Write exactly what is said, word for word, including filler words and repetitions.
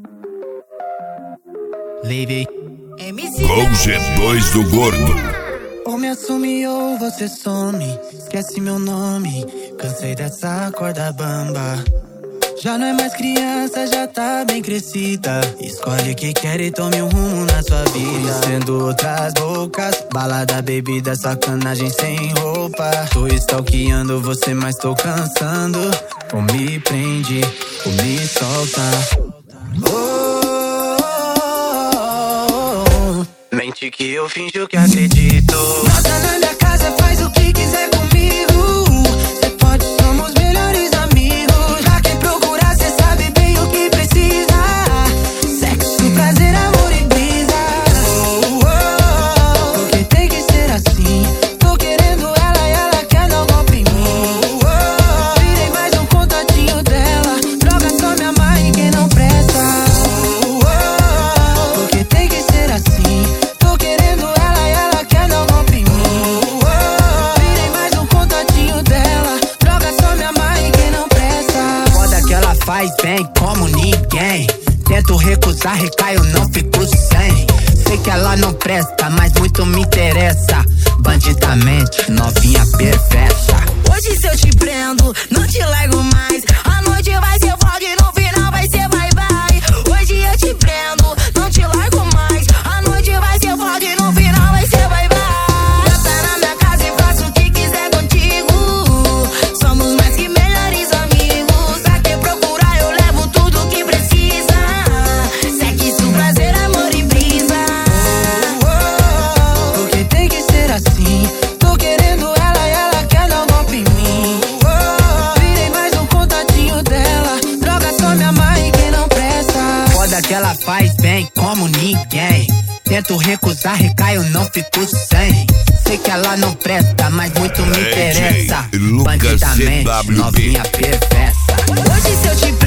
Levei Com o G dois do Gordo. Ou me assume ou você some. Esquece meu nome. Cansei dessa corda bamba. Já não é mais criança, já tá bem crescida. Escolhe o que quer e tome um rumo na sua vida. Sendo outras bocas, balada, bebida, sacanagem sem roupa. Tô stalkeando você, mas tô cansando. Ou me prende, ou me solta. Oh, oh, oh, oh. Mente que eu finjo que acredito. Nota na minha casa, faz o que quiser comigo. Cê pode, somos melhores amigos. Já quem procurar, cê sabe bem o que precisa. Sexo, prazer, amor e brisa. Oh, oh, oh. Porque tem que ser assim. Tô querendo ela e ela quer dar um golpe em mim. Oh, oh. Virei mais um contatinho dela. Droga, só me amar e quem não presta. Oh, oh, oh. Porque tem que ser assim. Tô querendo ela e ela quer dar um golpe em mim. Oh, oh. Virei mais um contatinho dela. Droga, só me amar e quem não presta. Foda que ela faz bem como ninguém. Tento recusar, recaio, não fico sem. Sei que ela não presta, mas muito me interessa. Bandidamente, novinha perfeita. Hoje se eu te prendo, não te largo mais. A noite vai ser foda e no final vai ser bye bye. Hoje eu te prendo, não te largo mais. A noite vai ser foda e no final vai ser bye bye. Entra na minha casa e faço o que quiser contigo. Somos mais que melhores amigos. Pra que procurar eu levo tudo que precisa. Sexo, prazer, amor e brisa. Oh, oh, oh. Porque tem que ser assim. Tô querendo ela e ela quer dar um golpe em mim. Oh, oh. Virei mais um contatinho dela. Droga, só me amar e quem não presta. Foda que ela faz bem como ninguém. Tento recusar, recaio, não fico sem. Sei que ela não presta, mas muito me D J interessa. Lucas Bandidamente, C W B. novinha perfeita. Hoje se eu te